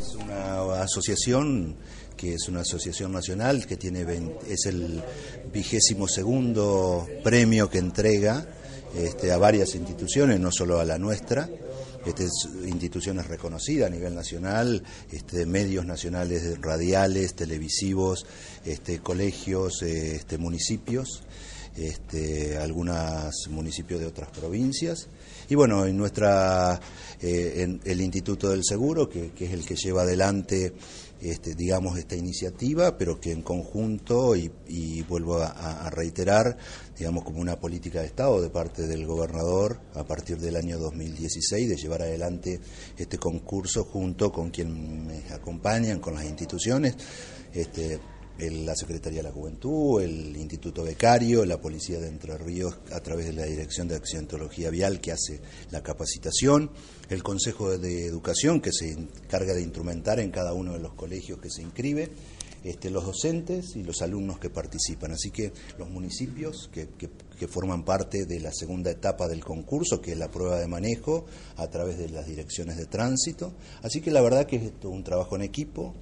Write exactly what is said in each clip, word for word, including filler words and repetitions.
es una asociación que es una asociación nacional que tiene veinte, es el vigésimo segundo premio que entrega este, a varias instituciones, no solo a la nuestra. Este, instituciones reconocidas a nivel nacional, este, medios nacionales radiales, televisivos, este, colegios, este, municipios, este, algunos municipios de otras provincias. Y bueno, en nuestra, eh, en el Instituto del Seguro, que, que es el que lleva adelante Este, digamos, esta iniciativa, pero que en conjunto, y, y vuelvo a, a reiterar, digamos, como una política de Estado de parte del gobernador a partir del año dos mil dieciséis, de llevar adelante este concurso junto con quien me acompañan, con las instituciones, este, el, la Secretaría de la Juventud, el Instituto Becario, la Policía de Entre Ríos a través de la Dirección de Accidentología Vial que hace la capacitación, el Consejo de Educación que se encarga de instrumentar en cada uno de los colegios que se inscribe, este, los docentes y los alumnos que participan. Así que los municipios que, que, que forman parte de la segunda etapa del concurso, que es la prueba de manejo a través de las direcciones de tránsito. Así que la verdad que es esto un trabajo en equipo.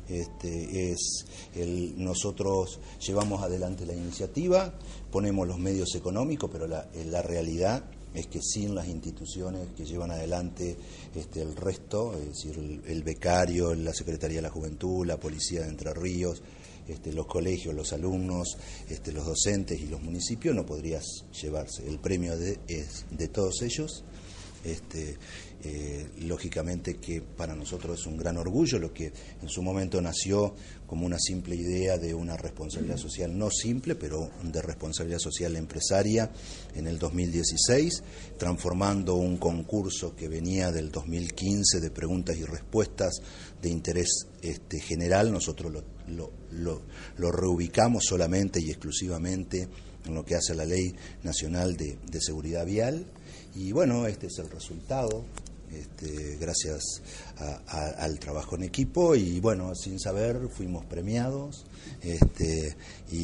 Este, es el, nosotros llevamos adelante la iniciativa, ponemos los medios económicos, pero la, la realidad es que sin las instituciones que llevan adelante este, el resto, es decir, el, el becario, la Secretaría de la Juventud, la Policía de Entre Ríos, este, los colegios, los alumnos, este, los docentes y los municipios, no podrías llevarse. El premio de, es de todos ellos. Este, eh, lógicamente que para nosotros es un gran orgullo lo que en su momento nació como una simple idea de una responsabilidad social, no simple, pero de responsabilidad social empresaria en el dos mil dieciséis, transformando un concurso que venía del dos mil quince de preguntas y respuestas de interés este, general. Nosotros lo, lo, lo, lo reubicamos solamente y exclusivamente en lo que hace la Ley Nacional de, de Seguridad Vial. Y bueno, este es el resultado, este, gracias a, a, al trabajo en equipo, y bueno, sin saber fuimos premiados, este,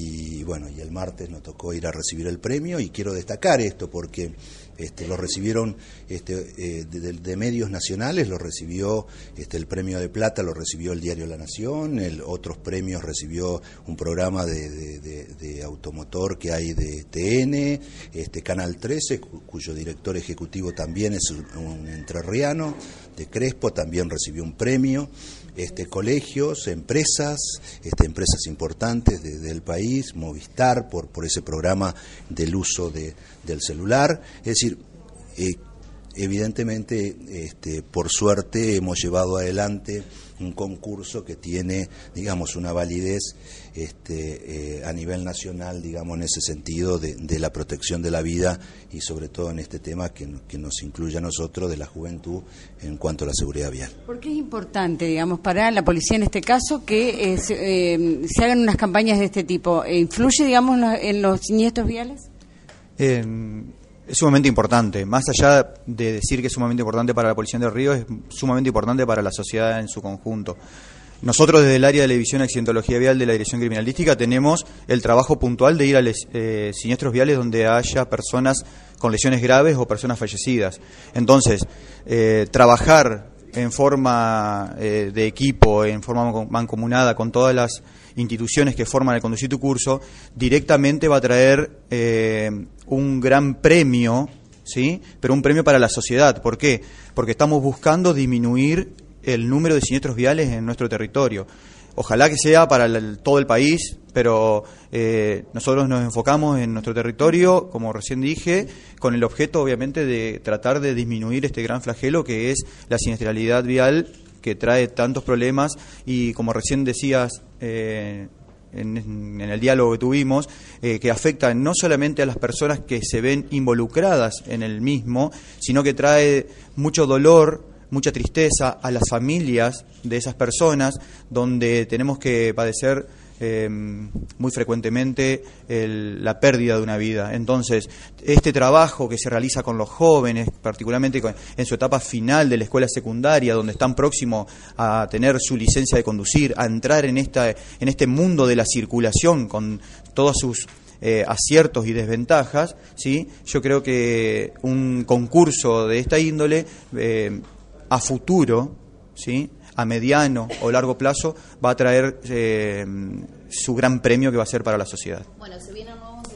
y bueno, y el martes nos tocó ir a recibir el premio, y quiero destacar esto porque este, lo recibieron este, eh, de, de medios nacionales, lo recibió este, el premio de plata, lo recibió el diario La Nación, el, otros premios recibió un programa de, de, de, de automotor que hay de T N, este, Canal trece, cu, cuyo director ejecutivo también es un, un entrerriano, de Crespo, también recibió un premio. Este, colegios, empresas, este, empresas importantes de, del país, Movistar, por, por ese programa del uso de, del celular. Es decir, eh, evidentemente, este, por suerte, hemos llevado adelante un concurso que tiene, digamos, una validez este, eh, a nivel nacional, digamos, en ese sentido de, de la protección de la vida y sobre todo en este tema que, que nos incluye a nosotros de la juventud en cuanto a la seguridad vial. ¿Por qué es importante, digamos, para la policía en este caso que eh, se, eh, se hagan unas campañas de este tipo? ¿Influye, digamos, en los, en los siniestros viales? Eh, Es sumamente importante, más allá de decir que es sumamente importante para la Policía de Río, es sumamente importante para la sociedad en su conjunto. Nosotros desde el área de la División de Accidentología Vial de la Dirección Criminalística tenemos el trabajo puntual de ir a les, eh, siniestros viales donde haya personas con lesiones graves o personas fallecidas. Entonces, eh, trabajar en forma eh, de equipo, en forma mancomunada con todas las instituciones que forman el Conducir tu Curso, directamente va a traer eh, un gran premio, ¿sí? Pero un premio para la sociedad. ¿Por qué? Porque estamos buscando disminuir el número de siniestros viales en nuestro territorio. Ojalá que sea para el, todo el país, pero eh, nosotros nos enfocamos en nuestro territorio, como recién dije, con el objeto, obviamente, de tratar de disminuir este gran flagelo que es la siniestralidad vial, que trae tantos problemas y, como recién decías eh, en, en el diálogo que tuvimos, eh, que afecta no solamente a las personas que se ven involucradas en el mismo, sino que trae mucho dolor, mucha tristeza a las familias de esas personas, donde tenemos que padecer eh, muy frecuentemente el, la pérdida de una vida. Entonces, este trabajo que se realiza con los jóvenes, particularmente con, en su etapa final de la escuela secundaria, donde están próximos a tener su licencia de conducir, a entrar en esta en este mundo de la circulación con todas sus Eh, aciertos y desventajas, ¿sí? Yo creo que un concurso de esta índole eh, a futuro, ¿sí?, a mediano o largo plazo va a traer eh, su gran premio que va a ser para la sociedad. Bueno, se vienen nuevos